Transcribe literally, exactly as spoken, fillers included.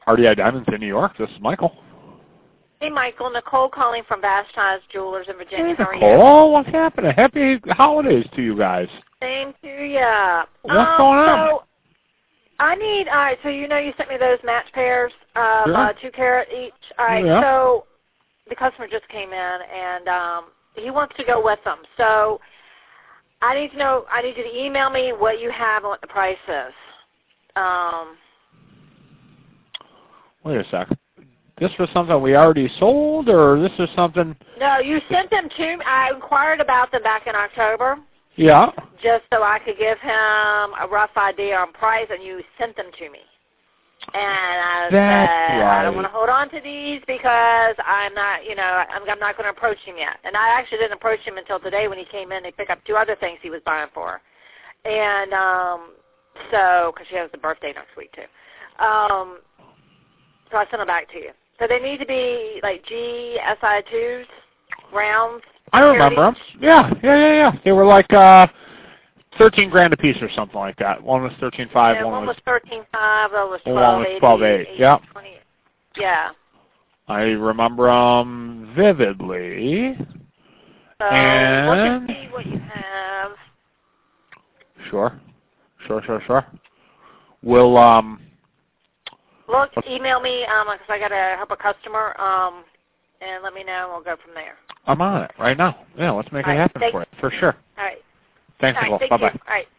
R D I Diamonds in New York. This is Michael. Hey, Michael. Nicole calling from Vashti's Jewelers in Virginia. Hey, How are you? Nicole, what's happening? Happy holidays to you guys. Same to you. What's um, going on? So I need, all right, so you know you sent me those match pairs, um, Sure. uh, two carat each. All right, Yeah. so the customer just came in, and um, he wants to go with them. So I need to know, I need you to email me what you have and what the price is. Um, Wait a sec. This was something we already sold, or this is something? no, you sent them to me. I inquired about them back in October. Yeah. Just so I could give him a rough idea on price, and you sent them to me. And I That's said, right. I don't want to hold on to these because I'm not, you know, I'm, I'm not going to approach him yet. And I actually didn't approach him until today when he came in to pick up two other things he was buying for. And um, so, because she has a birthday next week, too. Um, so I sent them back to you. So they need to be like G S I twos, rounds. I remember them. Yeah, yeah, yeah, yeah. They were like uh, thirteen grand a piece or something like that. One was thirteen five. Yeah, one, one was was thirteen five. One was one twelve was eighty. twelve eight. Yeah. Yeah. I remember them vividly. So and look and see what you have. Sure, sure, sure, sure. We'll um. Look, email me um because I got to help a customer um and let me know and we'll go from there. I'm on it right now. Yeah, let's make All it right, happen thank, for you for sure. All right. Thanks, All right, Nicole. thank Bye bye. you. All right.